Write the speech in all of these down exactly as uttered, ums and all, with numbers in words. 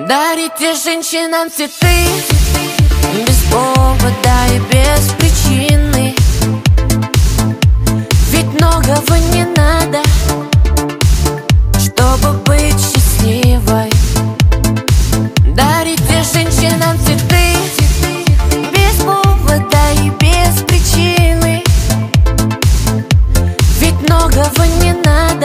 Дарите женщинам цветы без повода и без причины. Ведь многого не надо, чтобы быть счастливой. Дарите женщинам цветы без повода и без причины. Ведь многого не надо,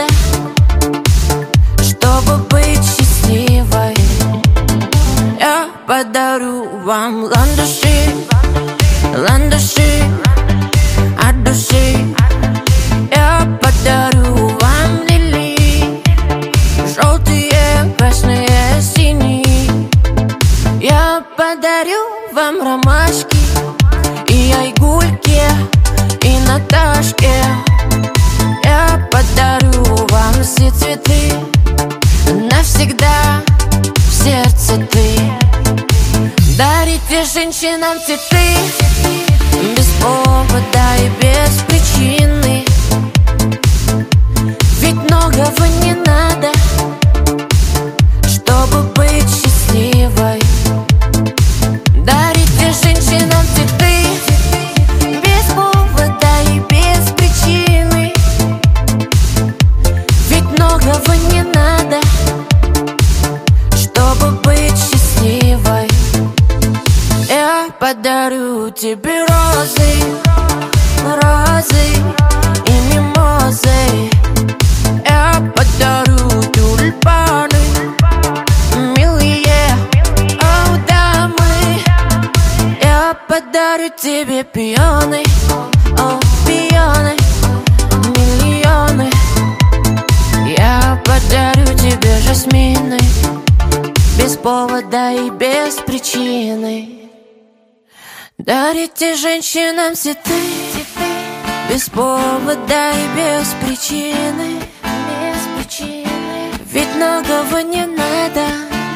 чтобы быть счастливой. Я подарю вам ландыши, ландыши от души. Я подарю вам лилии, желтые, красные, синие. Я подарю вам ромашки и айгульки, и Наташке. Я подарю вам все цветы, навсегда в сердце ты. Дарите женщинам цветы без повода и без причины. Ведь многого не надо, чтобы быть счастливой. Дарите женщинам цветы без повода и без причины. Ведь многого не надо, чтобы быть счастливой. Я подарю тебе розы, розы и мимозы. Я подарю тюльпаны, милые, о, дамы. Я подарю тебе пионы, о, пионы, миллионы. Я подарю тебе жасмины без повода и без причины. Дарите женщинам цветы без повода и без причины. Ведь многого не надо,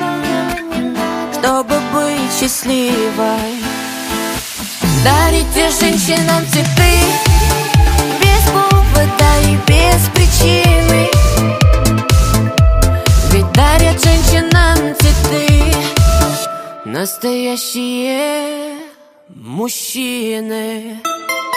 чтобы быть счастливой. Дарите женщинам цветы без повода и без причины. Ведь дарят женщинам цветы настоящие мужчины.